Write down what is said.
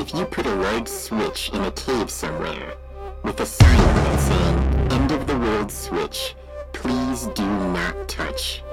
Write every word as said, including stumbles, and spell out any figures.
if you put a large switch in a cave somewhere, with a sign on it saying, End of the World Switch, please do not touch.